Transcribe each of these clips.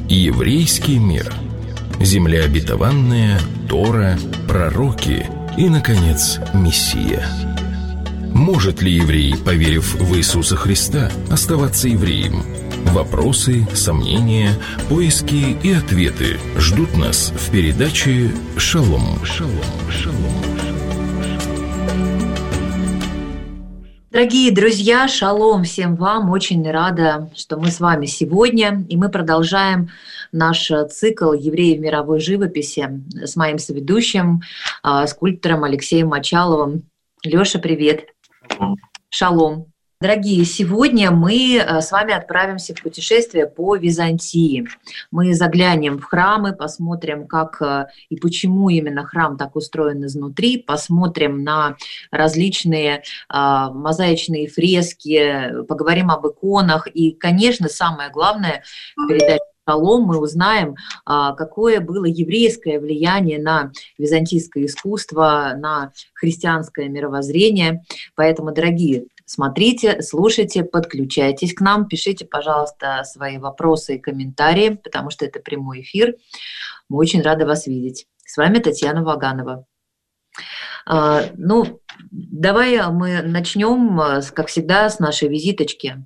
Еврейский мир. Земля обетованная, Тора, пророки и, наконец, Мессия. Может ли еврей, поверив в Иисуса Христа, оставаться евреем? Вопросы, сомнения, поиски и ответы ждут нас в передаче «Шалом». Дорогие друзья, шалом всем вам. Очень рада, что мы с вами сегодня. И мы продолжаем наш цикл «Евреи в мировой живописи» с моим соведущим, скульптором Алексеем Мочаловым. Лёша, привет. Шалом. Дорогие, сегодня мы с вами отправимся в путешествие по Византии. Мы заглянем в храмы, посмотрим, как и почему именно храм так устроен изнутри, посмотрим на различные мозаичные фрески, поговорим об иконах и, конечно, самое главное, в передаче «Шалом» мы узнаем, какое было еврейское влияние на византийское искусство, на христианское мировоззрение. Поэтому, дорогие, смотрите, слушайте, подключайтесь к нам, пишите, пожалуйста, свои вопросы и комментарии, потому что это прямой эфир. Мы очень рады вас видеть. С вами Татьяна Ваганова. Давай мы начнем, как всегда, с нашей визиточки.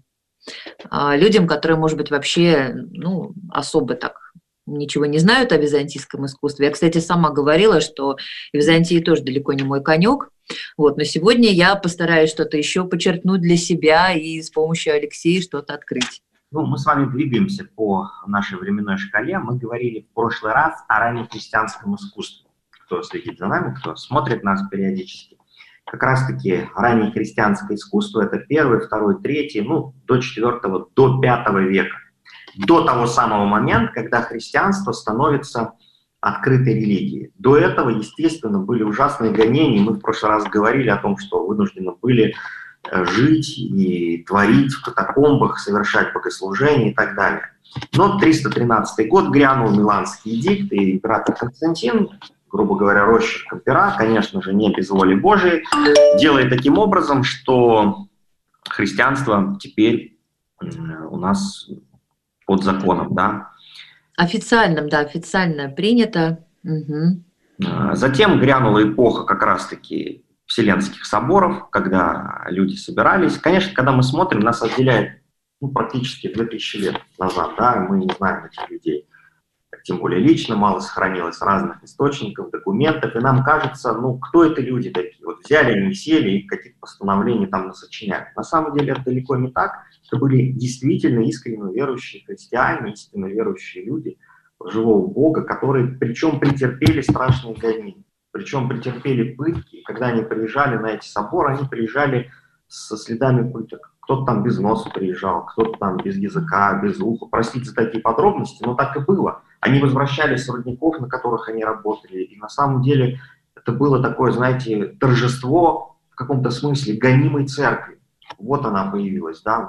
Людям, которые, может быть, вообще особо так ничего не знают о византийском искусстве. Я, кстати, сама говорила, что Византия тоже далеко не мой конек. Но сегодня я постараюсь что-то еще подчеркнуть для себя и с помощью Алексея что-то открыть. Мы с вами двигаемся по нашей временной шкале. Мы говорили в прошлый раз о раннехристианском искусстве. Кто следит за нами, кто смотрит нас периодически. Как раз-таки раннее христианское искусство – это 1, 2, 3, до 4, до 5 века. До того самого момента, когда христианство становится открытой религией. До этого, естественно, были ужасные гонения. Мы в прошлый раз говорили о том, что вынуждены были жить и творить в катакомбах, совершать богослужения и так далее. Но 313 год грянул Миланский эдикт, и император Константин, грубо говоря, росчерком пера, конечно же, не без воли Божией, делает таким образом, что христианство теперь у нас под законом, да. Официальным, да, официально принято. Угу. Затем грянула эпоха как раз-таки Вселенских соборов, когда люди собирались. Конечно, когда мы смотрим, нас отделяет практически 2000 лет назад, да, мы не знаем этих людей. Тем более лично мало сохранилось разных источников, документов, и нам кажется, кто это люди такие? Взяли они, сели и каких-то постановлений там насочиняли. На самом деле это далеко не так. Это были действительно искренне верующие христиане, истинно верующие люди в живого Бога, которые причем претерпели страшные гонения, причем претерпели пытки. И когда они приезжали на эти соборы, они приезжали со следами пыток. Кто-то там без носа приезжал, кто-то там без языка, без уха. Простите за такие подробности, но так и было. Они возвращались с рудников, на которых они работали. И на самом деле это было такое, знаете, торжество в каком-то смысле гонимой церкви. Вот она появилась, да,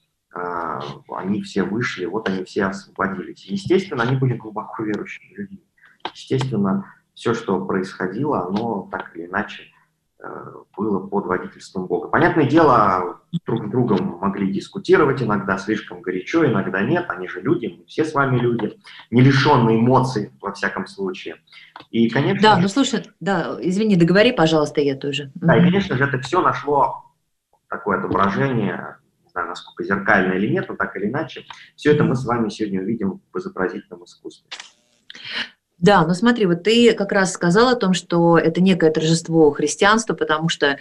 они все вышли, они все освободились. Естественно, они были глубоко верующими людьми. Естественно, все, что происходило, оно так или иначе было под водительством Бога. Понятное дело, друг с другом могли дискутировать, иногда слишком горячо, иногда нет. Они же люди, мы все с вами люди, не лишенные эмоций, во всяком случае. И, конечно... Да, слушай, извини, договори, пожалуйста, я тоже. Да, и, конечно же, это все нашло такое отображение, не знаю, насколько зеркальное или нет, но так или иначе, все это мы с вами сегодня увидим в изобразительном искусстве. Да, смотри, ты как раз сказал о том, что это некое торжество христианства, потому что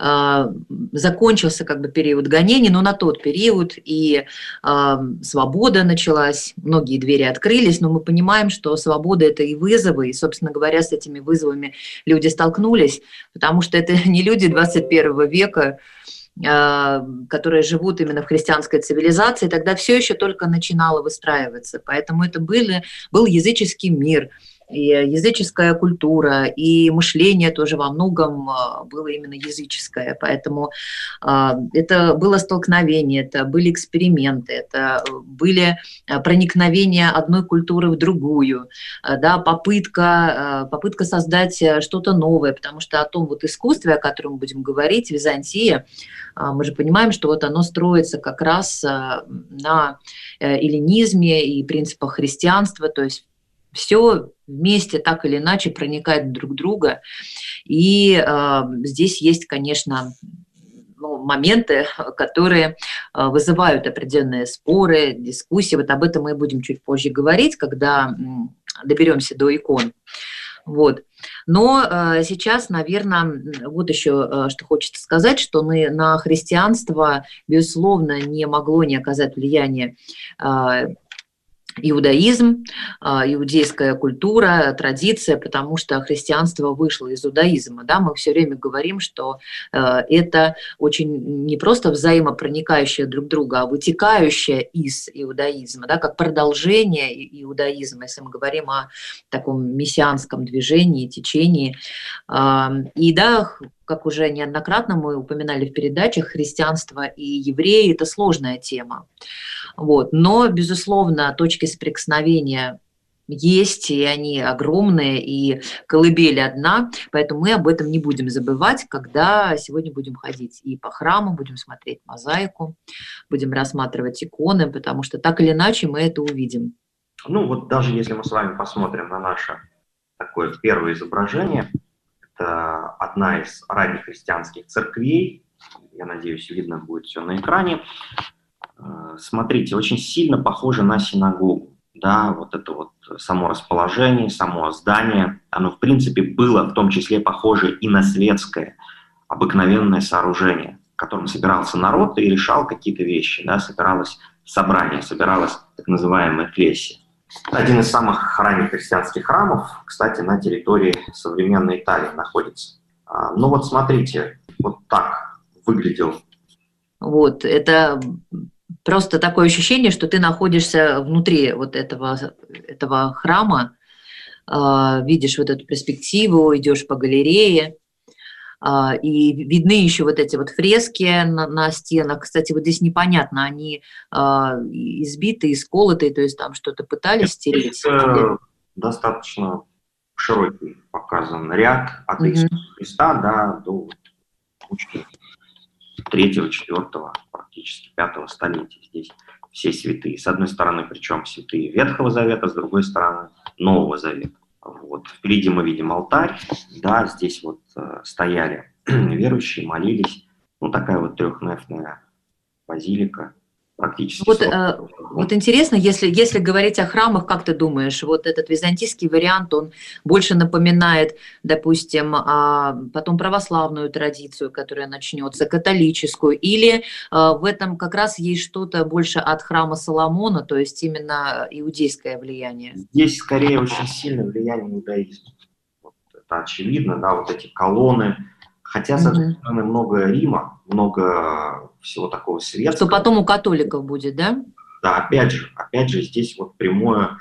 закончился период гонений, но на тот период и свобода началась, многие двери открылись, но мы понимаем, что свобода – это и вызовы, и, собственно говоря, с этими вызовами люди столкнулись, потому что это не люди 21 века, которые живут именно в христианской цивилизации, тогда все еще только начинало выстраиваться. Поэтому это был языческий мир, и языческая культура, и мышление тоже во многом было именно языческое. Поэтому это было столкновение, это были эксперименты, это были проникновения одной культуры в другую, да, попытка создать что-то новое, потому что о том вот искусстве, о котором мы будем говорить, Византия, мы же понимаем, что вот оно строится как раз на эллинизме и принципах христианства, то есть все вместе так или иначе проникает друг в друга. И здесь есть, конечно, моменты, которые вызывают определенные споры, дискуссии. Вот об этом мы будем чуть позже говорить, когда доберемся до икон. Вот. Но сейчас, наверное, вот еще что хочется сказать, что на христианство, безусловно, не могло не оказать влияние иудаизм, иудейская культура, традиция, потому что христианство вышло из иудаизма. Да? Мы все время говорим, что это очень не просто взаимопроникающее друг друга, а вытекающее из иудаизма, да? Как продолжение иудаизма, если мы говорим о таком мессианском движении, течении. И да, как уже неоднократно мы упоминали в передачах, христианство и евреи – это сложная тема. Вот. Но, безусловно, точки соприкосновения есть, и они огромные, и колыбель одна, поэтому мы об этом не будем забывать, когда сегодня будем ходить и по храму, будем смотреть мозаику, будем рассматривать иконы, потому что так или иначе мы это увидим. Ну вот даже если мы с вами посмотрим на наше такое первое изображение, это одна из ранних христианских церквей, я надеюсь, видно будет все на экране. Смотрите, очень сильно похоже на синагогу, да, вот это вот само расположение, само здание, оно в принципе было в том числе похоже и на светское, обыкновенное сооружение, в котором собирался народ и решал какие-то вещи, да, собиралось собрание, собиралась так называемая экклесия. Один из самых ранних христианских храмов, кстати, на территории современной Италии находится. Ну вот смотрите, вот так выглядел. Вот, это просто такое ощущение, что ты находишься внутри вот этого храма, видишь вот эту перспективу, идешь по галерее, и видны еще вот эти вот фрески на стенах. Кстати, вот здесь непонятно, они избиты, исколоты, то есть там что-то пытались стереть. Достаточно широкий показан ряд от Иисуса Христа, да, до 3-4, практически 5 столетия. Здесь все святые. С одной стороны, причем святые Ветхого Завета, с другой стороны Нового Завета. Вот. Впереди мы видим алтарь, да, здесь вот стояли верующие, молились. Ну, такая вот трехнефная базилика. Практически. Вот интересно, если говорить о храмах, как ты думаешь, вот этот византийский вариант, он больше напоминает, допустим, потом православную традицию, которая начнется, католическую, или в этом как раз есть что-то больше от храма Соломона, то есть именно иудейское влияние? Здесь скорее очень сильное влияние иудаизма. Вот это очевидно, да, вот эти колонны. Хотя, с одной стороны, много Рима, много всего такого светского. Что потом у католиков будет, да? Да, опять же, здесь вот прямая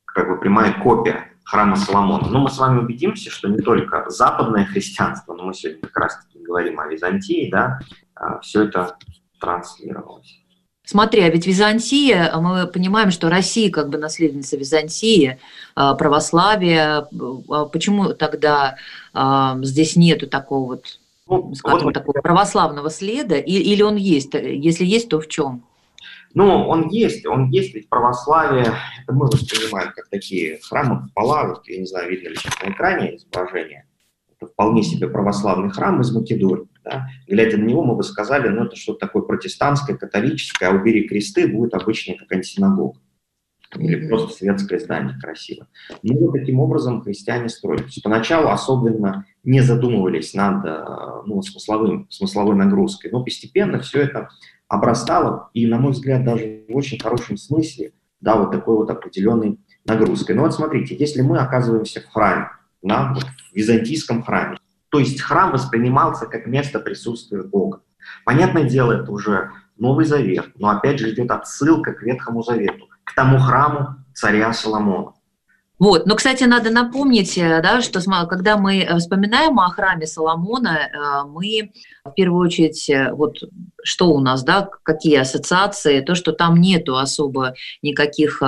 копия храма Соломона. Но мы с вами убедимся, что не только западное христианство, но мы сегодня как раз-таки говорим о Византии, да, все это транслировалось. Смотри, а ведь Византия, мы понимаем, что Россия как бы наследница Византии, православие. Почему тогда здесь нету такого вот, скажем, такого православного следа? Или он есть? Если есть, то в чем? Ну, он есть, ведь православие, это мы воспринимаем как такие храмы, купола, вот, я не знаю, видно ли сейчас на экране изображение. Это вполне себе православный храм из Македонии. Да? Глядя на него, мы бы сказали, ну это что-то такое протестантское, католическое, а убери кресты, будет обычная какая-нибудь синагога. Или просто светское здание красиво. Ну вот таким образом христиане строились. Поначалу особенно не задумывались над смысловой нагрузкой, но постепенно все это обрастало, и, на мой взгляд, даже в очень хорошем смысле, да, вот такой вот определенной нагрузкой. Ну вот смотрите, если мы оказываемся в храме, да, вот в византийском храме, то есть храм воспринимался как место присутствия Бога. Понятное дело, это уже Новый Завет, но опять же идет отсылка к Ветхому Завету, к тому храму царя Соломона. Вот, но, кстати, надо напомнить, да, что когда мы вспоминаем о храме Соломона, мы в первую очередь, вот что у нас, да, какие ассоциации, то, что там нету особо никаких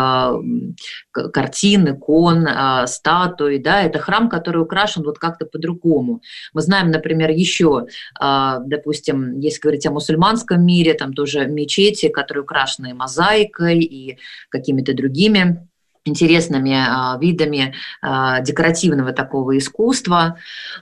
картин, икон, статуй, да, это храм, который украшен вот как-то по-другому. Мы знаем, например, еще, допустим, если говорить о мусульманском мире, там тоже мечети, которые украшены мозаикой и какими-то другими интересными видами декоративного такого искусства,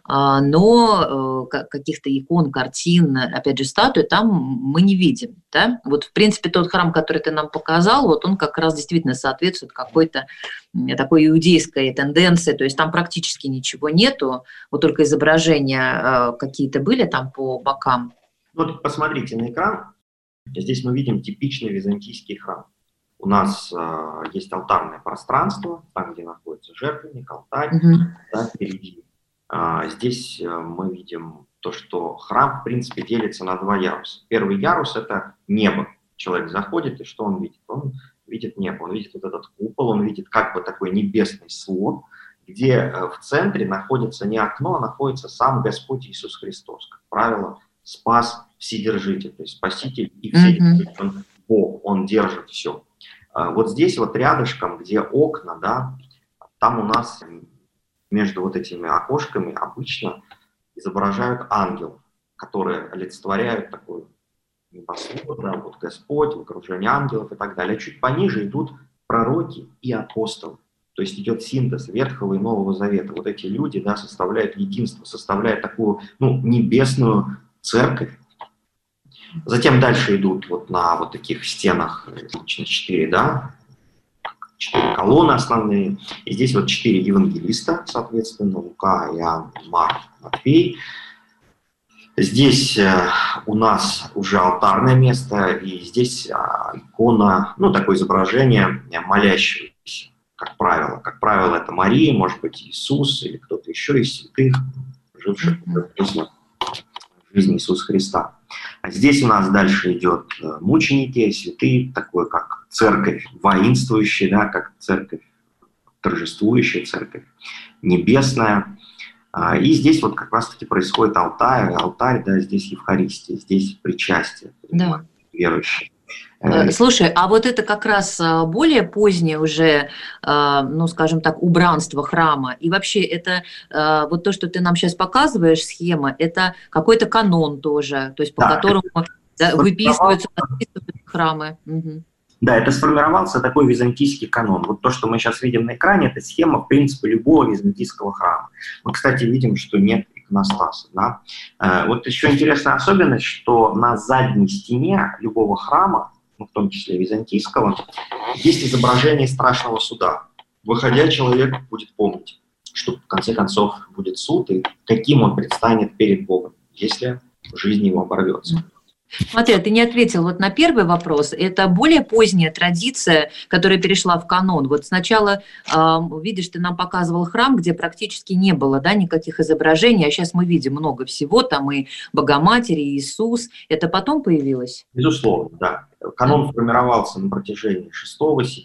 но каких-то икон, картин, опять же, статуй там мы не видим. Да? Вот, в принципе, тот храм, который ты нам показал, вот он как раз действительно соответствует какой-то такой иудейской тенденции, то есть там практически ничего нету, вот только изображения какие-то были там по бокам. Вот посмотрите на экран, здесь мы видим типичный византийский храм. У нас есть алтарное пространство, там, где находится жертвенник, алтарь, да, впереди. Здесь мы видим то, что храм, в принципе, делится на два яруса. Первый ярус – это небо. Человек заходит, и что он видит? Он видит небо, он видит вот этот купол, он видит как бы такой небесный свод, где в центре находится не окно, а находится сам Господь Иисус Христос. Как правило, спас Вседержитель, то есть Спаситель и Вседержитель. Он Бог, Он держит все. Вот здесь вот рядышком, где окна, да, там у нас между вот этими окошками обычно изображают ангелов, которые олицетворяют такую небосвод, да, вот Господь, в окружении ангелов и так далее. Чуть пониже идут пророки и апостолы. То есть идет синтез Ветхого и Нового Завета. Вот эти люди, да, составляют единство, составляют такую, небесную церковь. Затем дальше идут вот на вот таких стенах, обычно 4, да, 4 колонны основные. И здесь вот 4 евангелиста, соответственно, Лука, Иоанн, Марк, Матфей. Здесь у нас уже алтарное место, и здесь икона, такое изображение молящегося, как правило. Как правило, это Мария, может быть, Иисус или кто-то еще из святых, живших в жизни Иисуса Христа. А здесь у нас дальше идет мученики, святые, такое как церковь воинствующая, да, как церковь торжествующая, церковь небесная. И здесь вот как раз-таки происходит алтарь, да, здесь Евхаристия, здесь причастие, да, верующие. Слушай, а вот это как раз более позднее уже, скажем так, убранство храма, и вообще это вот то, что ты нам сейчас показываешь, схема, это какой-то канон тоже, то есть по которому выписываются храмы. Угу. Да, это сформировался такой византийский канон. Вот то, что мы сейчас видим на экране, это схема, в принципе, любого византийского храма. Мы, кстати, видим, что нет иконостаса. Да? Вот еще интересная особенность, что на задней стене любого храма, в том числе византийского, есть изображение страшного суда. Выходя, человек будет помнить, что в конце концов будет суд, и каким он предстанет перед Богом, если жизнь его оборвется. Смотри, ты не ответил вот на первый вопрос. Это более поздняя традиция, которая перешла в канон. Вот сначала, видишь, ты нам показывал храм, где практически не было, да, никаких изображений, а сейчас мы видим много всего, там и Богоматерь, и Иисус. Это потом появилось? Безусловно, да. Канон формировался на протяжении 6, 7,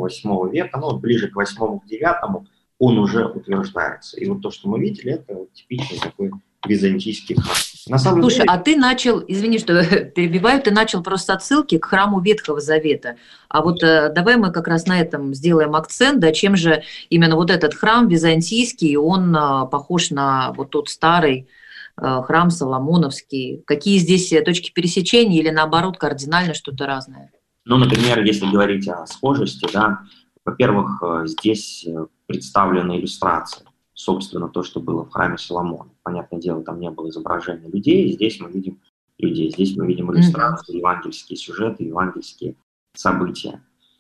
8 века, но ближе к 8, к 9 он уже утверждается. И вот то, что мы видели, это типичный такой византийский храм. Слушай, а ты начал, извини, что перебиваю, ты начал просто отсылки к храму Ветхого Завета. А вот давай мы как раз на этом сделаем акцент, да, чем же именно вот этот храм византийский, он похож на вот тот старый храм Соломоновский. Какие здесь точки пересечения или наоборот кардинально что-то разное? Например, если говорить о схожести, да, во-первых, здесь представлены иллюстрации. Собственно, то, что было в храме Соломона. Понятное дело, там не было изображения людей, здесь мы видим людей, здесь мы видим иллюстрации, евангельские сюжеты, евангельские события.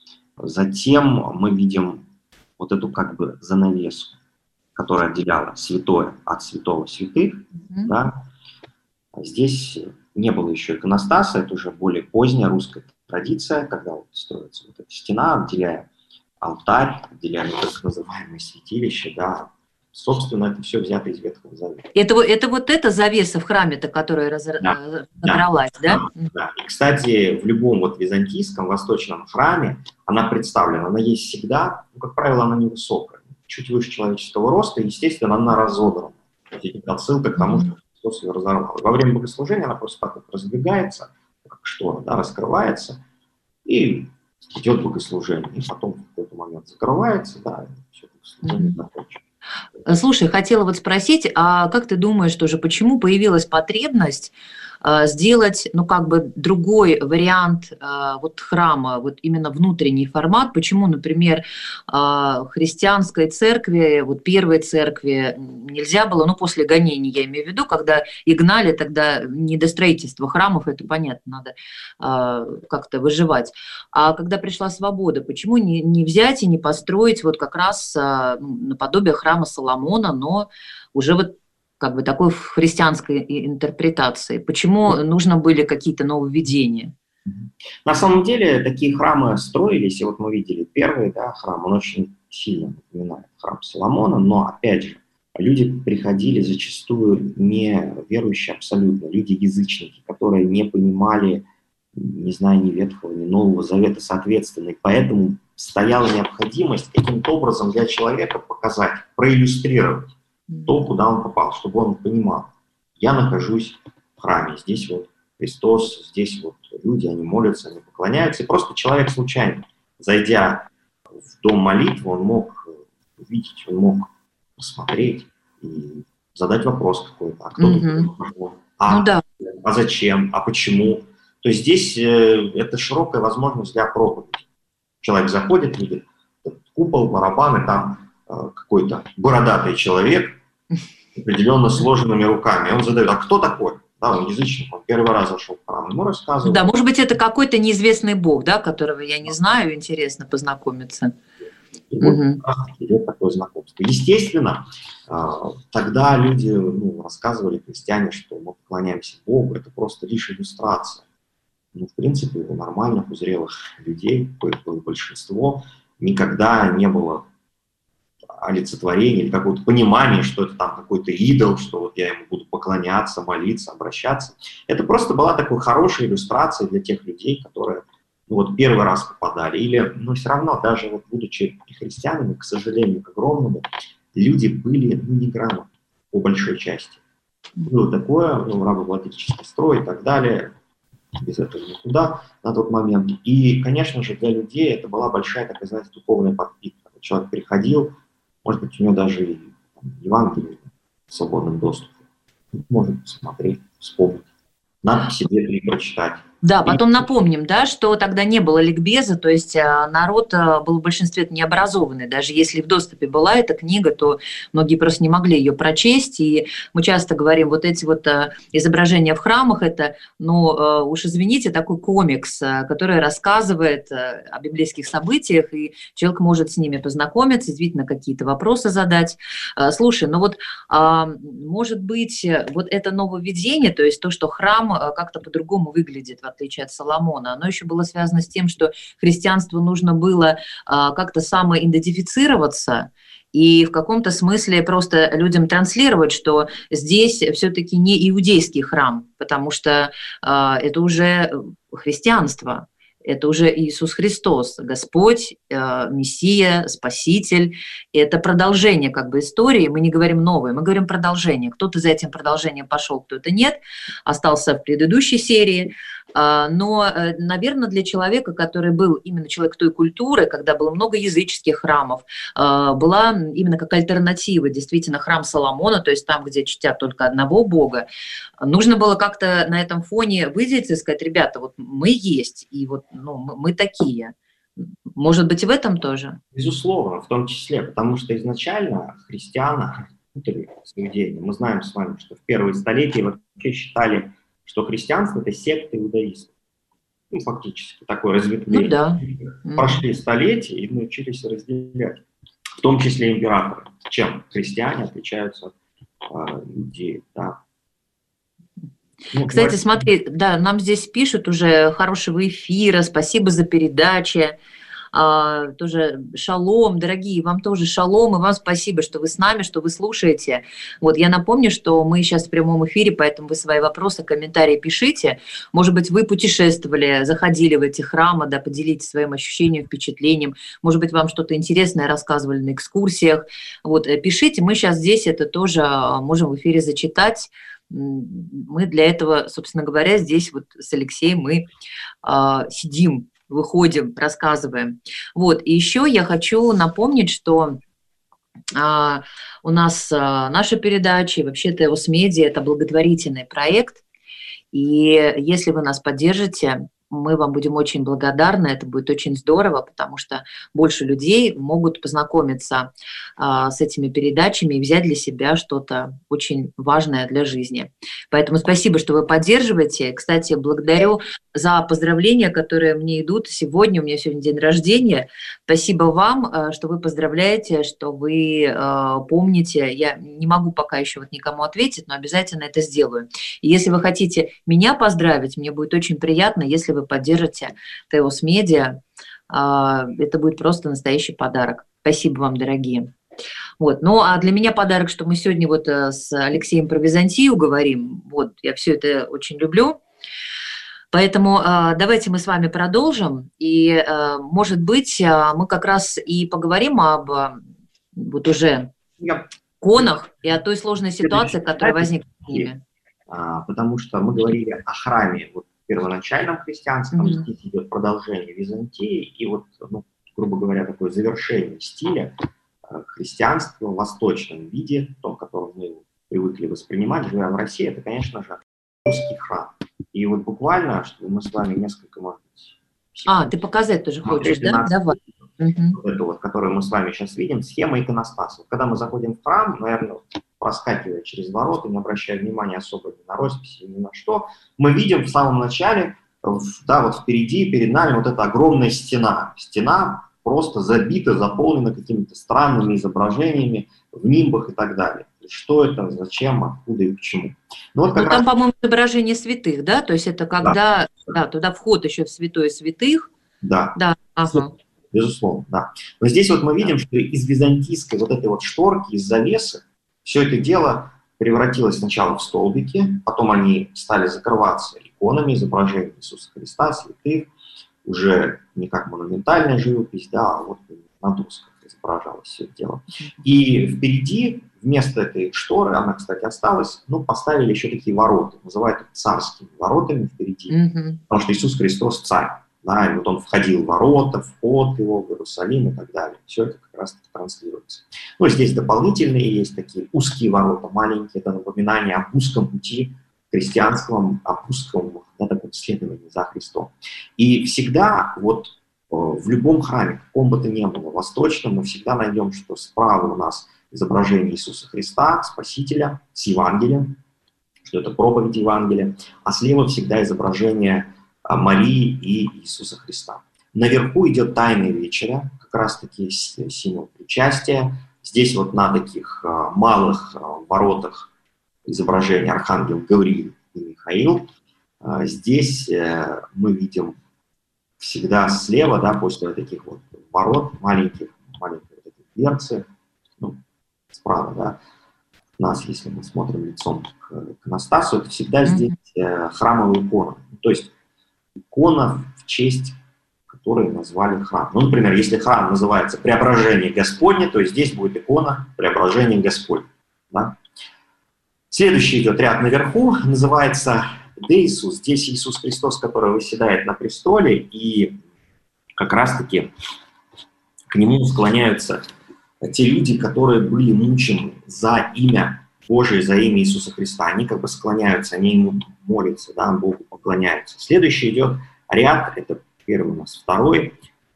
Затем мы видим вот эту как бы занавеску, которая отделяла святое от святого святых. Да. Здесь не было еще иконостаса, это уже более поздняя русская традиция, когда вот строится вот эта стена, отделяя алтарь, отделяя вот так называемое святилище, да. Собственно, это все взято из Ветхого Завета. Это вот эта завеса в храме-то, которая разодралась, да? Да. И, кстати, в любом вот византийском, восточном храме она представлена. Она есть всегда, как правило, она невысокая. чуть выше человеческого роста, и, естественно, она разодрана. Это отсылка к тому, что Христос ее разорвал. Во время богослужения она просто так вот раздвигается, как штора, да, раскрывается, и идет богослужение. И потом в какой-то момент закрывается, да, и все богослужение закончено. Слушай, хотела вот спросить, а как ты думаешь тоже, почему появилась потребность сделать, ну, как бы другой вариант вот храма, вот именно внутренний формат? Почему, например, христианской церкви, вот первой церкви нельзя было, ну, после гонений, я имею в виду, когда и гнали, тогда не до строительства храмов, это понятно, надо как-то выживать. А когда пришла свобода, почему не взять и не построить вот как раз наподобие храма Соломона, но уже вот как бы такой в христианской интерпретации? Почему нужно были какие-то нововведения? На самом деле такие храмы строились, и вот мы видели первый, да, храм, он очень сильно напоминает храм Соломона, но опять же, люди приходили зачастую не верующие абсолютно, люди-язычники, которые не понимали, не зная ни Ветхого, ни Нового Завета, соответственно, и поэтому стояла необходимость каким-то образом для человека показать, проиллюстрировать то, куда он попал, чтобы он понимал, я нахожусь в храме, здесь вот Христос, здесь вот люди, они молятся, они поклоняются, и просто человек случайно, зайдя в дом молитвы, он мог увидеть, он мог посмотреть и задать вопрос какой-то, а кто тут, а зачем, а почему. То есть здесь это широкая возможность для проповеди. Человек заходит, видит купол, барабаны, там какой-то бородатый человек, определенно сложенными руками. Он задает, а кто такой? Да, он язычник, он первый раз зашел в храм, ему рассказывают. Да, может быть, это какой-то неизвестный бог, да, которого я не знаю, интересно познакомиться. И вот идет такое знакомство. Естественно, тогда люди рассказывали, христиане, что мы поклоняемся Богу, это просто лишь иллюстрация. Ну, в принципе, у нормальных, у зрелых людей, большинство, никогда не было олицетворения или какого-то понимания, что это там какой-то идол, что вот я ему буду поклоняться, молиться, обращаться. Это просто была такой хорошая иллюстрация для тех людей, которые вот первый раз попадали. Или, все равно, даже вот будучи христианами, к сожалению, к огромному, люди были неграмотны по большой части. Было такое, рабовладельческий строй и так далее, без этого никуда на тот момент. И, конечно же, для людей это была большая, так сказать, духовная подпитка. Человек приходил, может быть, у него даже и Евангелие в свободном доступе. Может посмотреть, вспомнить, надписи себе прочитать. Да, потом напомним, да, что тогда не было ликбеза, то есть народ был в большинстве необразованный. Даже если в доступе была эта книга, то многие просто не могли ее прочесть. И мы часто говорим, вот эти вот изображения в храмах, это, уж извините, такой комикс, который рассказывает о библейских событиях, и человек может с ними познакомиться, действительно какие-то вопросы задать. Слушай, может быть, вот это нововведение, то есть то, что храм как-то по-другому выглядит, в отличие от Соломона, оно еще было связано с тем, что христианству нужно было как-то самоидентифицироваться и в каком-то смысле просто людям транслировать, что здесь все-таки не иудейский храм, потому что это уже христианство. Это уже Иисус Христос, Господь, Мессия, Спаситель. И это продолжение как бы истории. Мы не говорим новое, мы говорим продолжение. Кто-то за этим продолжением пошел, кто-то нет, остался в предыдущей серии. Но, наверное, для человека, который был именно человек той культуры, когда было много языческих храмов, была именно как альтернатива действительно храм Соломона, то есть там, где чтят только одного Бога, нужно было как-то на этом фоне выделиться и сказать, ребята, вот мы есть, и вот мы такие. Может быть, и в этом тоже? Безусловно, в том числе, потому что изначально христиане путали с иудеями. Мы знаем с вами, что в первые столетия вообще считали, что христианство – это секта иудаизма. Фактически такое разветвление. Да. Прошли столетия и научились разделять. В том числе императоры. Чем христиане отличаются от иудеев. Да. Кстати, смотри, да, нам здесь пишут уже хорошего эфира, спасибо за передачи. тоже шалом, дорогие, вам тоже шалом, и вам спасибо, что вы с нами, что вы слушаете. Вот, я напомню, что мы сейчас в прямом эфире, поэтому вы свои вопросы, комментарии пишите. Может быть, вы путешествовали, заходили в эти храмы, да, поделитесь своим ощущением, впечатлением. Может быть, вам что-то интересное рассказывали на экскурсиях. Вот, пишите, мы сейчас здесь это тоже можем в эфире зачитать. Мы для этого, собственно говоря, здесь вот с Алексеем мы сидим, выходим, рассказываем. Вот, и еще я хочу напомнить, что у нас наша передача, и вообще-то «Эос-Медиа» – это благотворительный проект, и если вы нас поддержите, мы вам будем очень благодарны, это будет очень здорово, потому что больше людей могут познакомиться с этими передачами и взять для себя что-то очень важное для жизни. Поэтому спасибо, что вы поддерживаете. Кстати, благодарю за поздравления, которые мне идут сегодня. У меня сегодня день рождения. Спасибо вам, что вы поздравляете, что вы помните. Я не могу пока еще вот никому ответить, но обязательно это сделаю. И если вы хотите меня поздравить, мне будет очень приятно, если вы поддержите «Эос-Медиа». Это будет просто настоящий подарок. Спасибо вам, дорогие. Вот. Ну, а для меня подарок, что мы сегодня вот с Алексеем про Византию говорим. Вот, я все это очень люблю. Поэтому давайте мы с вами продолжим. И, может быть, мы как раз и поговорим об вот уже иконах и о той сложной ситуации, которая возникла с ними. Потому что мы говорили о храме вот, первоначальном христианском, здесь идет продолжение Византии, и вот, ну, грубо говоря, такое завершение стиля христианства в восточном виде, в том, котором мы привыкли воспринимать, живя в России, это, конечно же, русский храм. И вот буквально, чтобы мы с вами несколько, может быть... ты показать тоже хочешь, да? Давай. Вот эту вот, которую мы с вами сейчас видим, схема иконостаса. Когда мы заходим в храм, наверное, проскакивая через ворота, не обращая внимания особо ни на росписи, ни на что, мы видим в самом начале, да, вот впереди, перед нами вот эта огромная стена. Стена просто забита, заполнена какими-то странными изображениями в нимбах и так далее. Что это, зачем, откуда и почему. Ну, вот там, по-моему, изображение святых, да? То есть это когда туда вход еще в святое святых. Да. Ага. Безусловно, да. Но здесь вот мы видим, что из византийской вот этой вот шторки, из завесы, все это дело превратилось сначала в столбики, потом они стали закрываться иконами, изображением Иисуса Христа, святых, уже не как монументальная живопись, да, а вот на досках изображалось все это дело. И впереди, вместо этой шторы, она, кстати, осталась, ну, поставили еще такие ворота, называют их царскими воротами впереди, потому что Иисус Христос царь. Да, и вот он входил в ворота, вход его в Иерусалим и так далее. Все это как раз транслируется. Ну, здесь дополнительные есть такие узкие ворота, маленькие, это напоминание об узком пути христианском, об узком, да, таком следовании за Христом. И всегда вот в любом храме, каком бы то ни было, восточном, мы всегда найдем, что справа у нас изображение Иисуса Христа, Спасителя, с Евангелием, что это проповедь Евангелия, а слева всегда изображение Марии и Иисуса Христа. Наверху идет Тайная вечеря, как раз-таки символ причастия. Здесь вот на таких малых воротах изображение архангел Гавриил и Михаил. Здесь мы видим всегда слева, да, после таких вот ворот, маленькие вот такие дверцы, ну, справа, да, нас, если мы смотрим лицом к иконостасу, это всегда здесь храмовая икона. То есть икона в честь которой назвали храм. Ну, например, если храм называется «Преображение Господне», то здесь будет икона «Преображение Господне». Да? Следующий идет ряд наверху, называется «Деисус». Здесь Иисус Христос, который восседает на престоле, и как раз-таки к нему склоняются те люди, которые были мучены за имя Божие, за имя Иисуса Христа. Они как бы склоняются, они ему молятся, да, Богу поклоняются. Следующий идет ряд, это первый у нас, второй,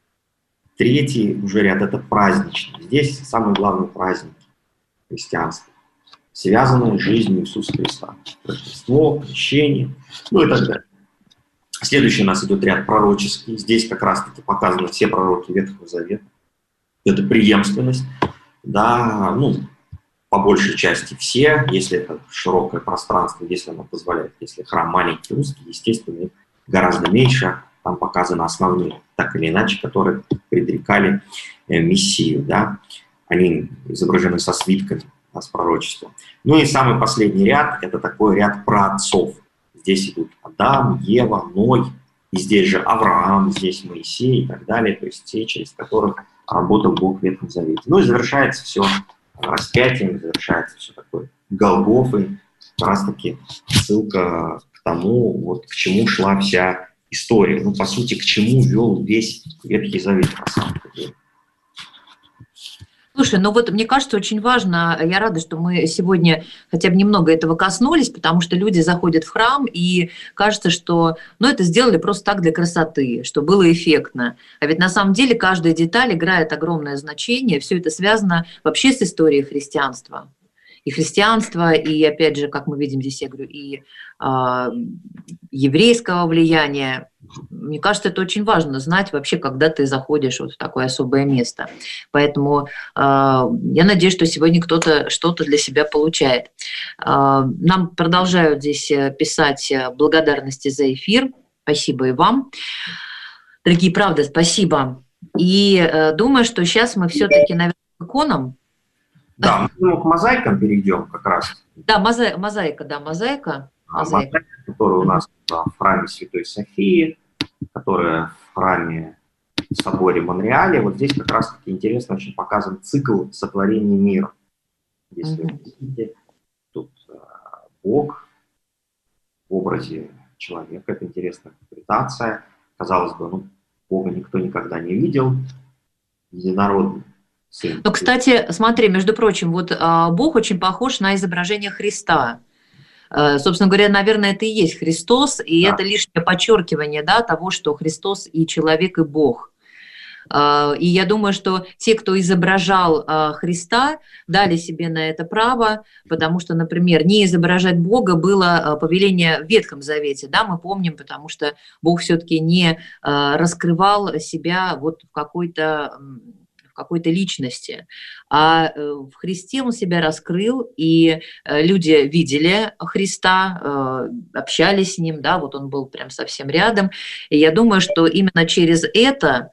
третий уже ряд, это праздничный. Здесь самый главный праздник христианства, связанный с жизнью Иисуса Христа. Рождество, крещение, ну и так далее. Следующий у нас идет ряд пророческий. Здесь как раз-таки показаны все пророки Ветхого Завета. Это преемственность, да, ну, по большей части все, если это широкое пространство, если оно позволяет. Если храм маленький, узкий, естественно, гораздо меньше там показаны основные, так или иначе, которые предрекали Мессию, да. Они изображены со свитками, да, с пророчеством. Ну и самый последний ряд – это такой ряд праотцов. Здесь идут Адам, Ева, Ной, и здесь же Авраам, здесь Моисей и так далее, то есть те, через которых работал Бог в Ветхом Завете. Ну и завершается все распятием, завершается все такое Голгофой, как раз-таки ссылка к тому, вот к чему шла вся история. Ну, по сути, к чему вел весь Ветхий Завет на самом деле. Слушай, ну вот мне кажется, очень важно, я рада, что мы сегодня хотя бы немного этого коснулись, потому что люди заходят в храм, и кажется, что это сделали просто так для красоты, что было эффектно. А ведь на самом деле каждая деталь играет огромное значение, все это связано вообще с историей христианства. И христианства, и опять же, как мы видим здесь, я говорю, и еврейского влияния. Мне кажется, это очень важно знать вообще, когда ты заходишь вот в такое особое место. Поэтому я надеюсь, что сегодня кто-то что-то для себя получает. Нам продолжают здесь писать благодарности за эфир. Спасибо и вам. Дорогие, правда, спасибо. И думаю, что сейчас мы все-таки, наверное, к иконам. Да, мы к мозаикам перейдем как раз. Да, мозаика, да, мозаика. Мозаика, которая у нас в храме Святой Софии, которая в храме в соборе Монреале. Вот здесь как раз-таки интересно очень показан цикл сотворения мира. Здесь вы видите, тут Бог в образе человека. Это интересная интерпретация. Казалось бы, Бога никто никогда не видел. Единородный сын. Ну, кстати, смотри, между прочим, вот Бог очень похож на изображение Христа. Собственно говоря, наверное, это и есть Христос, и это лишнее подчеркивание, да, того, что Христос и человек, и Бог. И я думаю, что те, кто изображал Христа, дали себе на это право, потому что, например, не изображать Бога было повеление в Ветхом Завете, да, мы помним, потому что Бог все-таки не раскрывал себя вот в какой-то личности. А в Христе он себя раскрыл, и люди видели Христа, общались с ним, да, вот он был прям совсем рядом. И я думаю, что именно через это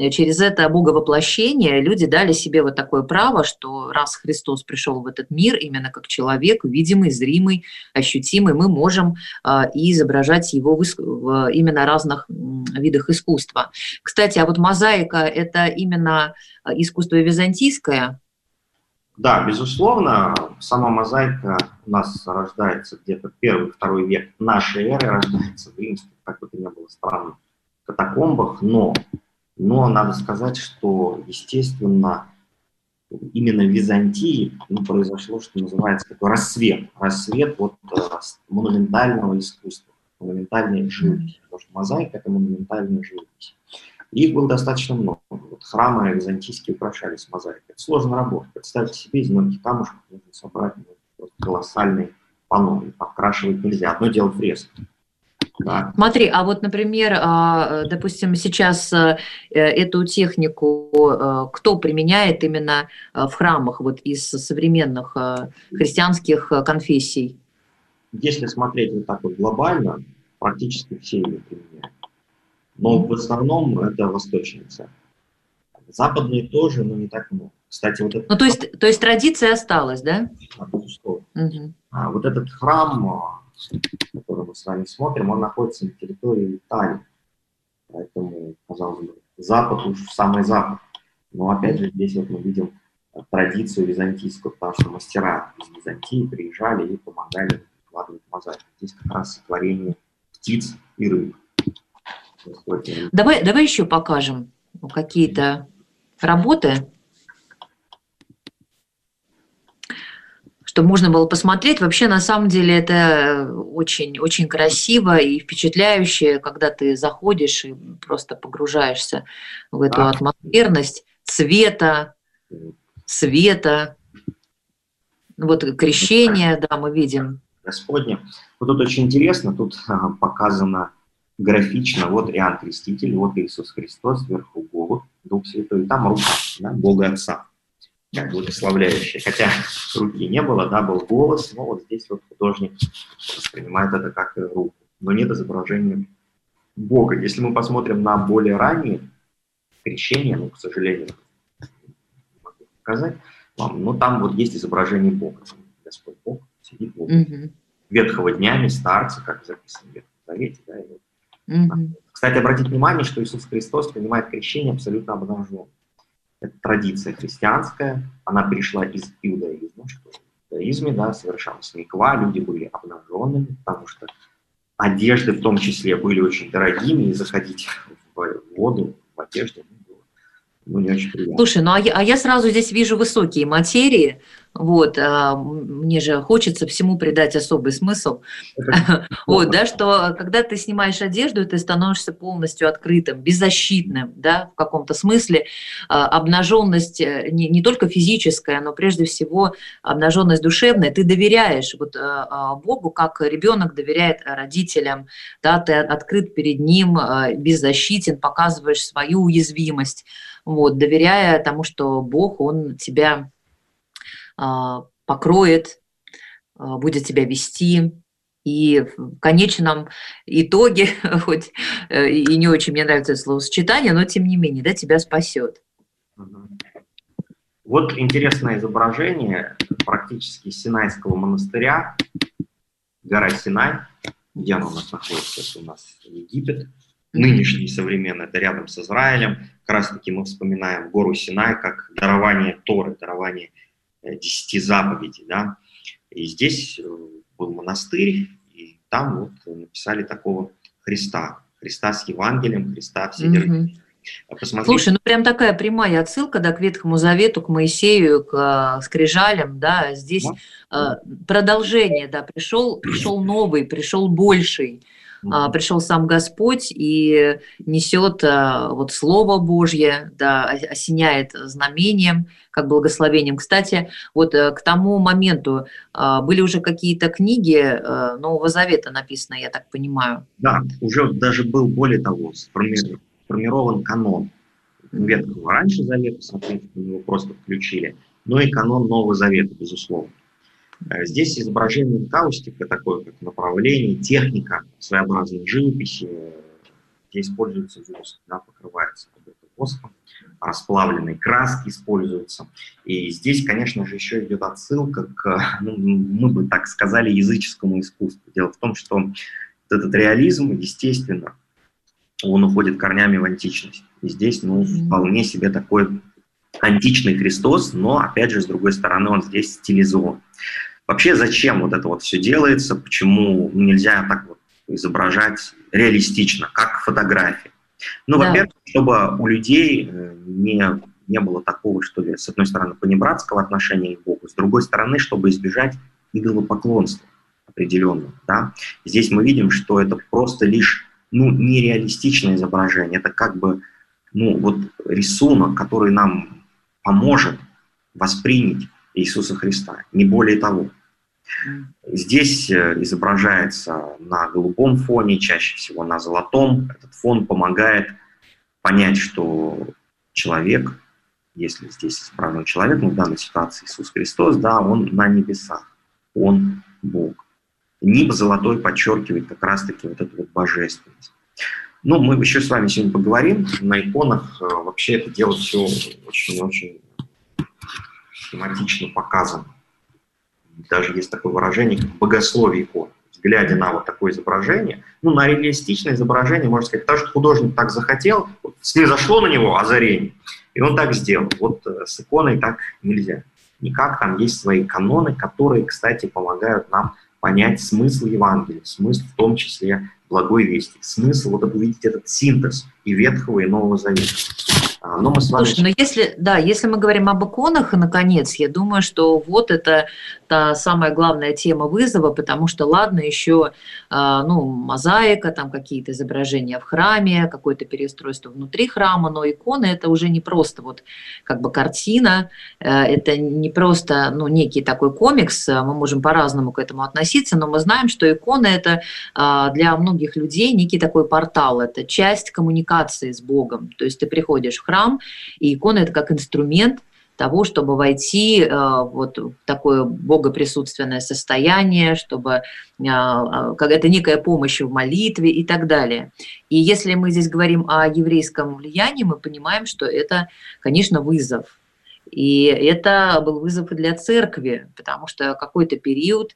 боговоплощение люди дали себе вот такое право, что раз Христос пришел в этот мир именно как человек, видимый, зримый, ощутимый, мы можем и изображать его в именно разных видах искусства. Кстати, а вот мозаика – это именно искусство византийское? Да, безусловно, сама мозаика у нас рождается где-то 1-2 век нашей эры, рождается в римских, как бы то ни было странно, катакомбах, но надо сказать, что, естественно, именно в Византии произошло, что называется, такой рассвет вот монументального искусства, монументальной живописи, потому что мозаика – это монументальная живопись. Их было достаточно много. Вот храмы византийские украшались мозаикой. Это сложная работа. Представьте себе, из многих камушков нужно собрать колоссальный панно. Подкрашивать нельзя. Одно дело фреска. Да. Смотри, а вот, например, допустим, сейчас эту технику кто применяет именно в храмах вот из современных христианских конфессий? Если смотреть вот так вот глобально, практически все ее применяют. Но в основном это восточные церкви. Западные тоже, но не так много. Кстати, вот это... то есть традиция осталась, да? Безусловно. Угу. Вот этот храм, который мы с вами смотрим, он находится на территории Италии. Поэтому, казалось бы, запад уж в самый запад. Но опять же, здесь вот мы видим традицию византийскую, потому что мастера из Византии приезжали и помогали вкладывать мозаику. Здесь как раз сотворение птиц и рыб. Давай еще покажем какие-то работы, чтобы можно было посмотреть. Вообще, на самом деле, это очень, очень красиво и впечатляюще, когда ты заходишь и просто погружаешься в эту атмосферность света. Вот крещение, да, мы видим. Господне. Вот тут очень интересно, тут показано графично, вот Иоанн Креститель, вот Иисус Христос, сверху Голубь, Дух Святой, и там рука, да, Бога Отца, как благословляющая. Хотя руки не было, да, был голос, но вот здесь вот художник воспринимает это как руку, но нет изображения Бога. Если мы посмотрим на более ранние крещения, к сожалению, могу показать вам, но там вот есть изображение Бога. Господь Бог сидит в ветхого днями, старца, как записано в Ветхом Завете. Да, и вот. Кстати, обратите внимание, что Иисус Христос принимает крещение абсолютно обнаженным. Это традиция христианская, она пришла из иудаизма, что в иудаизме, да, совершалась миква, люди были обнаженными, потому что одежды в том числе были очень дорогими, и заходить в воду в одежде было не очень приятно. Слушай, ну я сразу здесь вижу высокие материи, вот, мне же хочется всему придать особый смысл, вот, да, что когда ты снимаешь одежду, ты становишься полностью открытым, беззащитным, да, в каком-то смысле. Обнаженность не только физическая, но прежде всего обнаженность душевная. Ты доверяешь вот Богу, как ребенок доверяет родителям, да, ты открыт перед ним, беззащитен, показываешь свою уязвимость, вот, доверяя тому, что Бог, Он тебя покроет, будет тебя вести, и в конечном итоге, хоть и не очень мне нравится это словосочетание, но тем не менее, да, тебя спасет. Вот интересное изображение практически Синайского монастыря, гора Синай, где она у нас находится, это у нас Египет, нынешний современный, это рядом с Израилем, как раз таки мы вспоминаем гору Синай как дарование Торы, дарование 10 заповедей, да, и здесь был монастырь, и там вот написали такого Христа с Евангелием, Христа в Сидерне. Слушай, ну прям такая прямая отсылка, да, к Ветхому Завету, к Моисею, к скрижалям, да, здесь продолжение, да, пришел новый, пришел больший, пришел сам Господь и несет вот Слово Божье, да, осеняет знамением, как благословением. Кстати, вот к тому моменту были уже какие-то книги Нового Завета написаны, я так понимаю. Да, уже даже был, более того, сформирован канон Ветхого раньше Завета, соответственно, его просто включили, но и канон Нового Завета, безусловно. Здесь изображение энкаустика, такое как направление, техника своеобразной живописи, где используется воск, да, покрывается воском, расплавленные краски используются. И здесь, конечно же, еще идет отсылка к, ну, мы бы так сказали, языческому искусству. Дело в том, что вот этот реализм, естественно, он уходит корнями в античность. И здесь, ну, вполне себе такой античный Христос, но, опять же, с другой стороны, он здесь стилизован. Вообще, зачем вот это вот все делается, почему нельзя так вот изображать реалистично, как фотографии? Ну, да. Во-первых, чтобы у людей не было такого, что ли, с одной стороны, понебратского отношения к Богу, с другой стороны, чтобы избежать идолопоклонства определенного, да? Здесь мы видим, что это просто лишь, ну, нереалистичное изображение, это как бы, ну, вот рисунок, который нам поможет воспринять Иисуса Христа, не более того. Здесь изображается на голубом фоне, чаще всего на золотом. Этот фон помогает понять, что человек, если здесь изображен человек, ну, в данной ситуации Иисус Христос, да, он на небесах, он Бог. Небо золотой подчеркивает как раз-таки вот эту вот божественность. Ну, мы еще с вами сегодня поговорим. На иконах вообще это дело все очень-очень тематично показано. Даже есть такое выражение, как богословие икон. Глядя на вот такое изображение, ну, на реалистичное изображение, можно сказать, потому что художник так захотел, вот, снизошло на него озарение, и он так сделал. Вот с иконой так нельзя. Никак, там есть свои каноны, которые, кстати, помогают нам понять смысл Евангелия, смысл в том числе благой вести, смысл вот увидеть этот синтез и Ветхого, и Нового Завета. Но мы с вами... Слушай, ну если мы говорим об иконах, наконец, я думаю, что вот это та самая главная тема вызова, потому что, ладно, еще мозаика, там какие-то изображения в храме, какое-то переустройство внутри храма, но иконы – это уже не просто вот как бы картина, это не просто некий такой комикс, мы можем по-разному к этому относиться, но мы знаем, что иконы – это для многих людей некий такой портал, это часть коммуникации с Богом, то есть ты приходишь в храм, и икона – это как инструмент того, чтобы войти вот в такое богоприсутственное состояние, чтобы какая-то некая помощь в молитве и так далее. И если мы здесь говорим о еврейском влиянии, мы понимаем, что это, конечно, вызов. И это был вызов и для церкви, потому что какой-то период,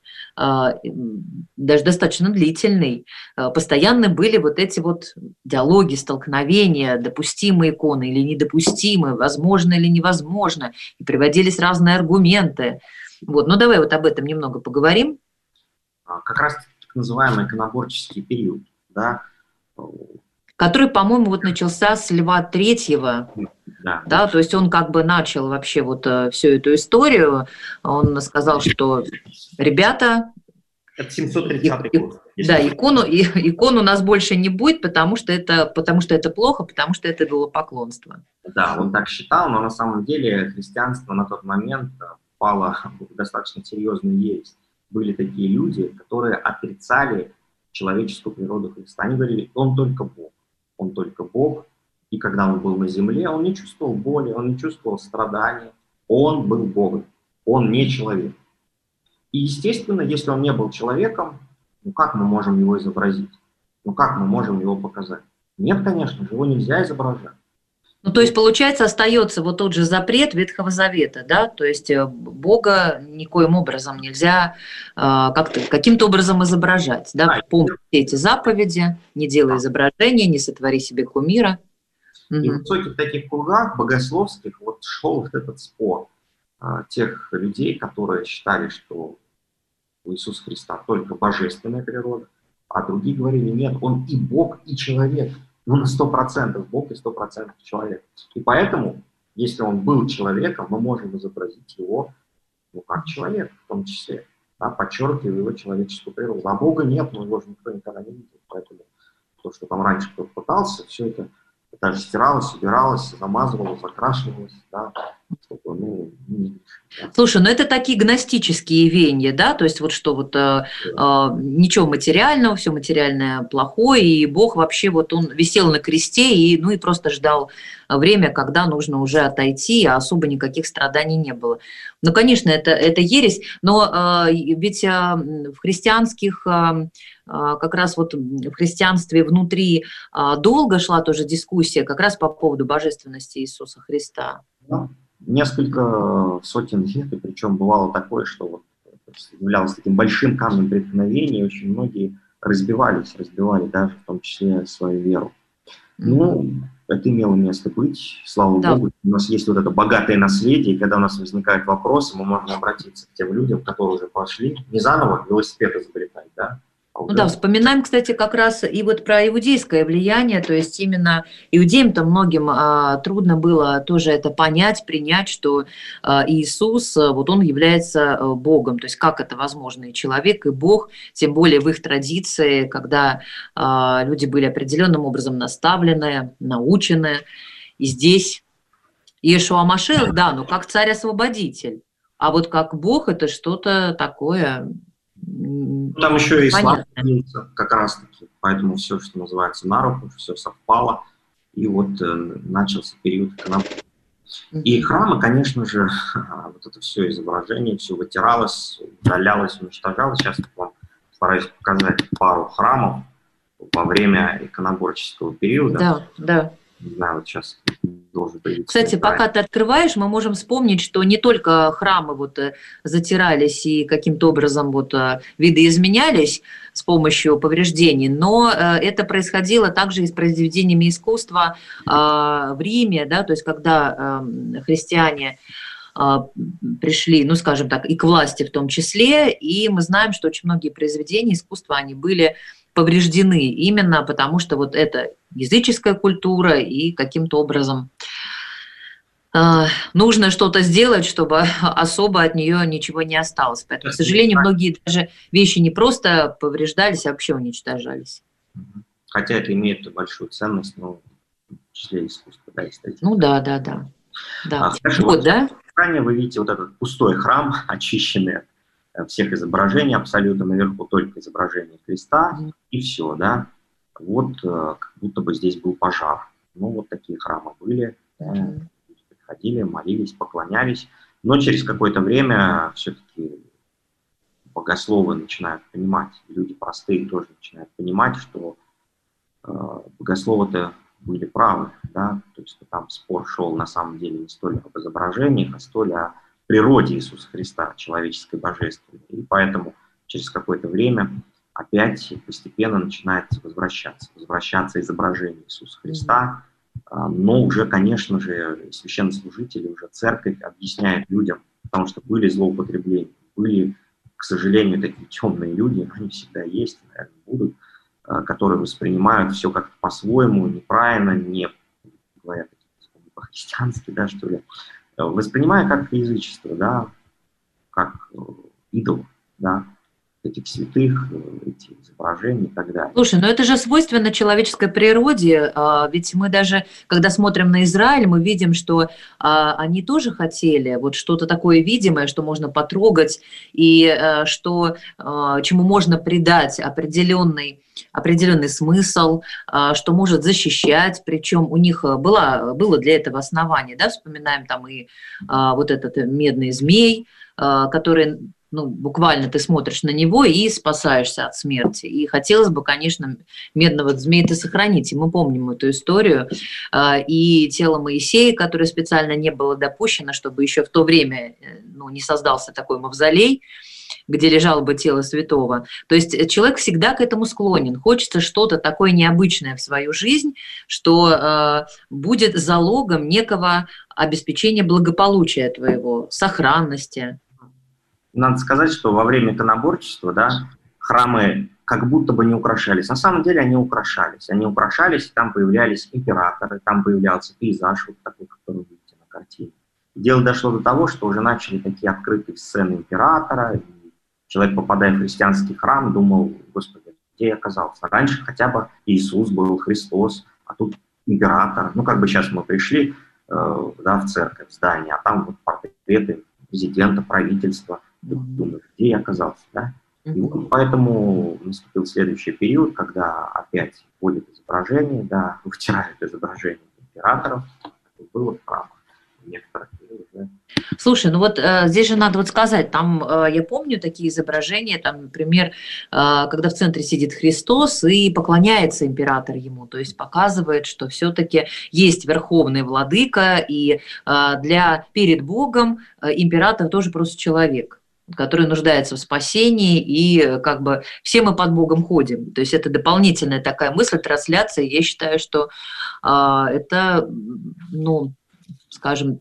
даже достаточно длительный, постоянно были вот эти вот диалоги, столкновения, допустимые иконы или недопустимые, возможно или невозможно, и приводились разные аргументы. Вот. Ну давай вот об этом немного поговорим. Как раз так называемый иконоборческий период, да, который, по-моему, вот начался с Льва Третьего, да, то есть он как бы начал вообще вот всю эту историю, он сказал, что ребята, это 730 год. Да, икон у нас больше не будет, потому что это плохо, потому что это идолопоклонство. Да, он так считал, но на самом деле христианство на тот момент впало в достаточно серьезную ересь. Были такие люди, которые отрицали человеческую природу Христа. Они говорили, он только Бог. Он только Бог, и когда он был на земле, он не чувствовал боли, он не чувствовал страданий, он был Богом, он не человек. И, естественно, если он не был человеком, ну как мы можем его изобразить? Ну как мы можем его показать? Нет, конечно же, его нельзя изображать. Ну, то есть, получается, остается вот тот же запрет Ветхого Завета, да, то есть Бога никоим образом нельзя каким-то образом изображать, да, помни все эти заповеди, не делай изображения, не сотвори себе кумира. И в высоких таких кругах богословских вот шел вот этот спор тех людей, которые считали, что у Иисуса Христа только божественная природа, а другие говорили, нет, он и Бог, и человек. Ну, на 100% Бог и 100% человек. И поэтому, если он был человеком, мы можем изобразить его, ну, как человек в том числе, да, подчеркивая его человеческую природу. А Бога нет, но его же никто никогда не видел. Поэтому то, что там раньше кто-то пытался, все это даже стиралось, убиралось, замазывалось, закрашивалось, да, чтобы, не... Слушай, ну это такие гностические веяния, да, то есть вот что вот ничего материального, все материальное плохое, и Бог вообще вот он висел на кресте и, ну и просто ждал время, когда нужно уже отойти, а особо никаких страданий не было. Ну, конечно, это ересь, но ведь в христианских, как раз вот в христианстве внутри долго шла тоже дискуссия как раз по поводу божественности Иисуса Христа. Несколько сотен лет, и причем бывало такое, что вот являлось таким большим камнем преткновения, и очень многие разбивали даже в том числе свою веру. Ну, это имело место быть, слава Богу. У нас есть вот это богатое наследие, и когда у нас возникают вопросы, мы можем обратиться к тем людям, которые уже пошли, не заново велосипед изобретать, да? Ну да, вспоминаем, кстати, как раз и вот про иудейское влияние, то есть именно иудеям-то многим трудно было тоже это понять, принять, что Иисус, вот он является Богом, то есть как это возможно, и человек, и Бог, тем более в их традиции, когда люди были определенным образом наставлены, научены, и здесь Иешуа Машиах, да, но как царь-освободитель, а вот как Бог это что-то такое... Там еще и ислам появился как раз-таки, поэтому все, что называется, на руку, все совпало, и вот начался период иконоборчества. И храмы, конечно же, вот это все изображение, все вытиралось, удалялось, уничтожалось. Сейчас я вам стараюсь показать пару храмов во время иконоборческого периода. Да. Не знаю, вот сейчас должен появиться. Кстати, пока ты открываешь, мы можем вспомнить, что не только храмы вот затирались и каким-то образом вот видоизменялись с помощью повреждений, но это происходило также и с произведениями искусства в Риме, да, то есть когда христиане пришли, ну, скажем так, и к власти в том числе, и мы знаем, что очень многие произведения искусства, они были повреждены именно потому, что вот это языческая культура, и каким-то образом нужно что-то сделать, чтобы особо от нее ничего не осталось. Поэтому, к сожалению, многие даже вещи не просто повреждались, а вообще уничтожались. Хотя это имеет большую ценность, но в числе искусства, да, эстетики. Ну да. Хорошо, вот, да? Ранее вы видите вот этот пустой храм, очищенный от всех изображений, абсолютно наверху только изображение креста, и все, да. Вот как будто бы здесь был пожар. Ну, вот такие храмы были. приходили, молились, поклонялись. Но через какое-то время все-таки богословы начинают понимать, люди простые тоже начинают понимать, что богословы-то были правы, да, то есть там спор шел на самом деле не столь об изображениях, а столь о природе Иисуса Христа, человеческой божественной. И поэтому через какое-то время опять постепенно начинает возвращаться изображение Иисуса Христа, но уже, конечно же, священнослужители, уже церковь объясняет людям, потому что были злоупотребления, были, к сожалению, такие темные люди, они всегда есть, наверное, будут, которые воспринимают все как-то по-своему, неправильно, не говоря по-христиански, да, что ли, воспринимая как язычество, да, как идол, да, этих святых, эти изображения и так далее. Слушай, ну это же свойственно человеческой природе, ведь мы даже, когда смотрим на Израиль, мы видим, что они тоже хотели вот что-то такое видимое, что можно потрогать, и чему можно придать определенный смысл, что может защищать, причем у них было для этого основание, да, вспоминаем там и вот этот медный змей, который, ну, буквально ты смотришь на него и спасаешься от смерти. И хотелось бы, конечно, медного змея-то сохранить. И мы помним эту историю. И тело Моисея, которое специально не было допущено, чтобы еще в то время, ну, не создался такой мавзолей, где лежало бы тело святого. То есть человек всегда к этому склонен. Хочется что-то такое необычное в свою жизнь, что будет залогом некого обеспечения благополучия твоего, сохранности. Надо сказать, что во время иконоборчества, да, храмы как будто бы не украшались. На самом деле они украшались. Они украшались, там появлялись императоры, там появлялся пейзаж, вот такой, который вы видите на картине. Дело дошло до того, что уже начали такие открытые сцены императора, и человек, попадая в христианский храм, думал: Господи, где я оказался? Раньше хотя бы Иисус был, Христос, а тут император. Ну, как бы сейчас мы пришли да, в церковь, в здание, а там вот портреты президента, правительства. Думаешь, где я оказался, да? И вот поэтому наступил следующий период, когда опять вводят изображение, да, вытирают изображение императоров, как было в храмах некоторых. Да. Слушай, ну вот здесь же надо вот сказать, там я помню такие изображения, там, например, когда в центре сидит Христос и поклоняется император ему, то есть показывает, что все-таки есть верховный владыка, и перед Богом император тоже просто человек, который нуждается в спасении, и как бы все мы под Богом ходим. То есть это дополнительная такая мысль, трансляция. Я считаю, что это, ну, скажем,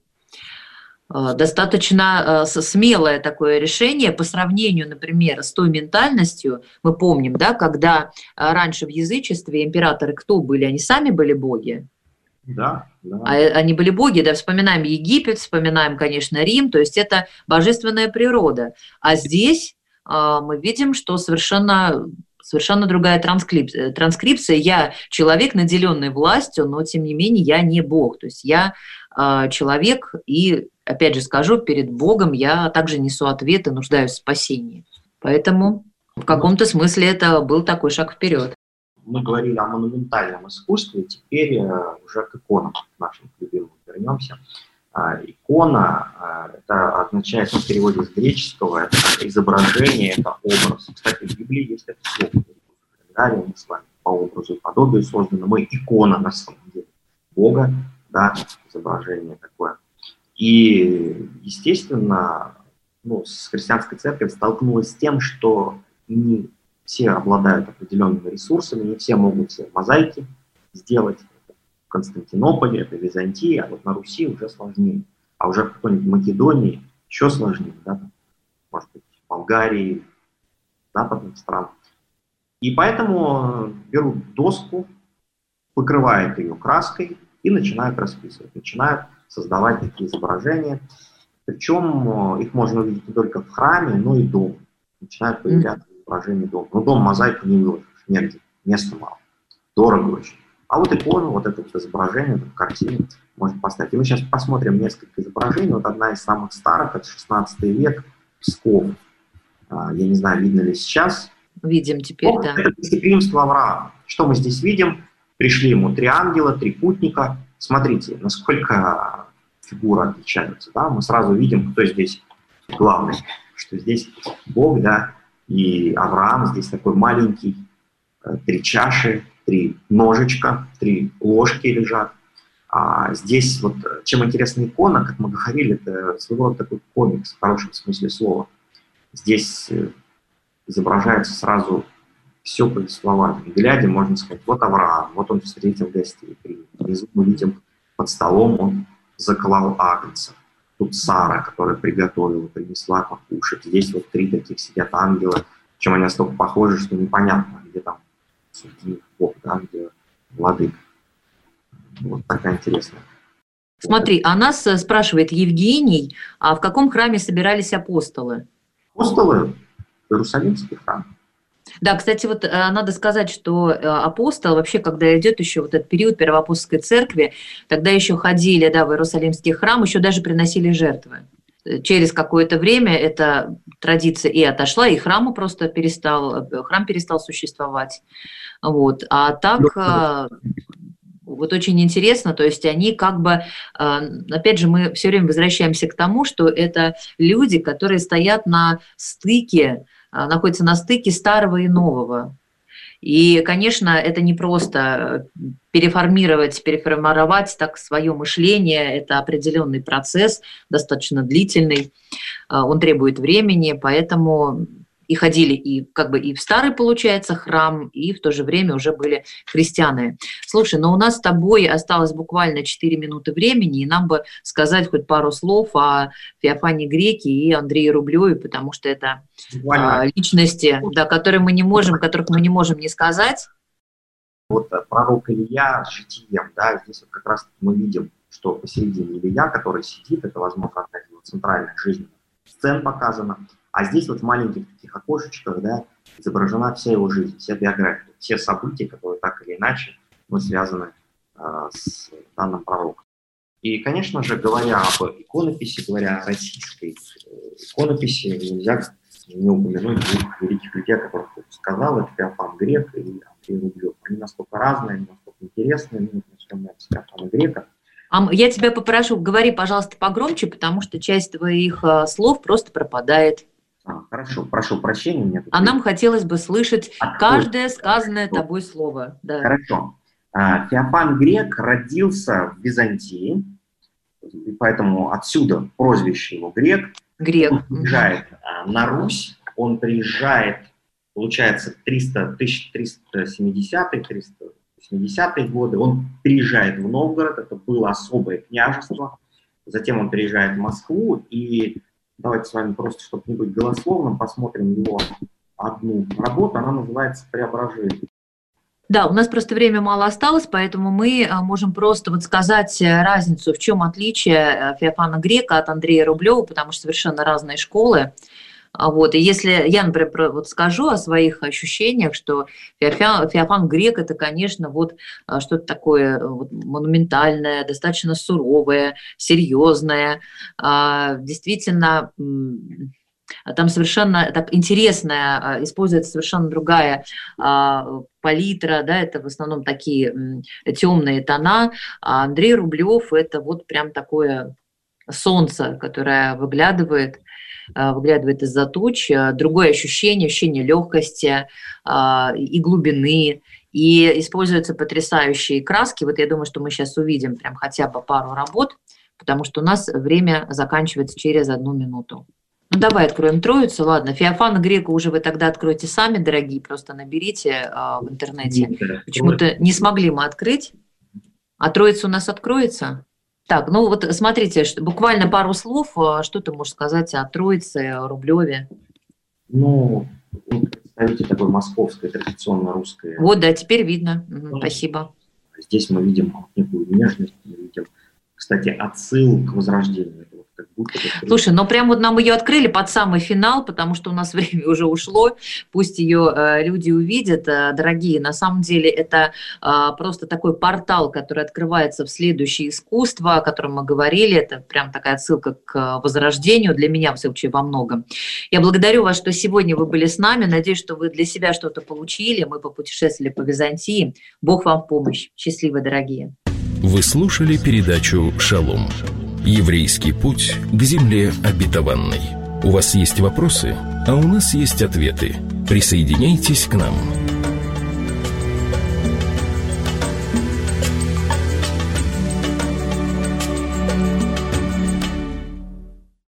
достаточно смелое такое решение по сравнению, например, с той ментальностью. Мы помним, да, когда раньше в язычестве императоры кто были? Они сами были боги. Да, да. Они были боги, да, вспоминаем Египет, вспоминаем, конечно, Рим, то есть это божественная природа. А здесь мы видим, что совершенно другая транскрипция. Я человек, наделенный властью, но тем не менее я не Бог. То есть я человек, и, опять же скажу, перед Богом я также несу ответы, нуждаюсь в спасении. Поэтому в каком-то смысле это был такой шаг вперед. Мы говорили о монументальном искусстве, теперь уже к иконам нашим любимым вернемся. Икона, это означает в переводе с греческого, это изображение, это образ. Кстати, в Библии есть это слово. Далее мы с вами по образу и подобию созданы. Мы икона на самом деле Бога, да, изображение такое. И, естественно, ну, с христианской церковью столкнулась с тем, что не все обладают определенными ресурсами, не все могут себе мозаики сделать. В Константинополе, это Византия, а вот на Руси уже сложнее. А уже в какой-нибудь Македонии еще сложнее, да? Может быть, в Болгарии, западных стран. И поэтому берут доску, покрывают ее краской и начинают расписывать, начинают создавать такие изображения. Причем их можно увидеть не только в храме, но и дома. Начинают появляться изображения дома. Но дом мозаику не выложишь, негде, места мало, дорого очень. А вот икону, вот это вот изображение, эту картину можно поставить. И мы сейчас посмотрим несколько изображений. Вот одна из самых старых, это 16 век, Псков. Я не знаю, видно ли сейчас. Видим теперь, да. Это гостеприимство Авраама. Что мы здесь видим? Пришли ему 3 ангела, 3 путника. Смотрите, насколько фигуры отличаются, да, мы сразу видим, кто здесь главный, что здесь Бог, да, и Авраам здесь такой маленький, 3 чаши, 3 ножичка, 3 ложки лежат. А здесь вот, чем интересна икона, как мы говорили, это своего рода такой комикс в хорошем смысле слова. Здесь изображается сразу все повествование. Глядя, можно сказать, вот Авраам, вот он встретил гостей. Внизу мы видим, под столом он заклал агнца. Тут Сара, которая приготовила, принесла покушать. Здесь вот 3 таких сидят ангела, чем они настолько похожи, что непонятно, где там судьи, Бог, да, где владыка. Вот такая интересная. Смотри, а нас спрашивает Евгений, а в каком храме собирались апостолы? Апостолы – Иерусалимский храм. Да, кстати, вот надо сказать, что апостол, вообще, когда идет еще вот этот период Первоапостольской церкви, тогда еще ходили, да, в Иерусалимский храм, еще даже приносили жертвы. Через какое-то время эта традиция и отошла, и храм перестал существовать. Вот. А так... Вот очень интересно, то есть они как бы, опять же, мы все время возвращаемся к тому, что это люди, которые стоят на стыке, находятся на стыке старого и нового. И, конечно, это не просто переформировать так свое мышление, это определенный процесс, достаточно длительный, он требует времени, поэтому... И ходили и как бы и в старый, получается, храм, и в то же время уже были христианы. Слушай, но у нас с тобой осталось буквально 4 минуты времени, и нам бы сказать хоть пару слов о Феофане Греке и Андрее Рублеве, потому что это личности, да, которых мы не можем не сказать. Вот пророк Илья с житием, да, здесь вот как раз мы видим, что посередине Илья, который сидит, это, возможно, одна из его центральных жизненных сцен показана. А здесь вот в маленьких таких окошечках, да, изображена вся его жизнь, вся биография, все события, которые так или иначе связаны с данным пророком. И, конечно же, говоря об иконописи, говоря о российской иконописи, нельзя не упомянуть 2 великих людей, о которых я сказал, это Феофан Грек и Андрей Рублев. Они настолько разные, они настолько интересные. Мы начнем с Феофана Грека. Я тебя попрошу, говори, пожалуйста, погромче, потому что часть твоих слов просто пропадает. Хорошо, прошу прощения. Нам хотелось бы слышать каждое сказанное тобой слово. Да. Хорошо. Феофан Грек родился в Византии, и поэтому отсюда прозвище его Грек. Он приезжает на Русь, он приезжает, получается, 1370-380-е годы, он приезжает в Новгород, это было особое княжество, затем он приезжает в Москву, и давайте с вами просто, чтобы не быть голословным, посмотрим его одну работу, она называется «Преображение». Да, у нас просто время мало осталось, поэтому мы можем просто вот сказать разницу, в чем отличие Феофана Грека от Андрея Рублева, потому что совершенно разные школы. Вот. И если я, например, вот скажу о своих ощущениях, что Феофан Грек – это, конечно, вот что-то такое вот монументальное, достаточно суровое, серьезное, действительно… Там совершенно так интересная, используется совершенно другая палитра, да, это в основном такие темные тона, а Андрей Рублев – это вот прям такое солнце, которое выглядывает из-за туч, другое ощущение легкости и глубины, и используются потрясающие краски. Вот я думаю, что мы сейчас увидим прям хотя бы пару работ, потому что у нас время заканчивается через 1 минуту. Ну, давай откроем Троицу. Ладно, Феофана Грека уже вы тогда откроете сами, дорогие, просто наберите в интернете. Почему-то не смогли мы открыть. А Троица у нас откроется? Так, ну вот смотрите, буквально пару слов. Что ты можешь сказать о Троице, о Рублеве? Ну, представитель такой московской, традиционно русской. Вот, да, теперь видно. Спасибо. Здесь мы видим некую нежность, мы видим, кстати, отсыл к возрождению. Как будто Слушай, ну прям вот нам ее открыли под самый финал, потому что у нас время уже ушло, пусть ее люди увидят, дорогие. На самом деле это просто такой портал, который открывается в следующее искусство, о котором мы говорили. Это прям такая отсылка к возрождению для меня, в случае, во многом. Я благодарю вас, что сегодня вы были с нами. Надеюсь, что вы для себя что-то получили. Мы попутешествовали по Византии. Бог вам в помощь. Счастливы, дорогие. Вы слушали передачу «Шалом». Еврейский путь к земле обетованной. У вас есть вопросы, а у нас есть ответы. Присоединяйтесь к нам.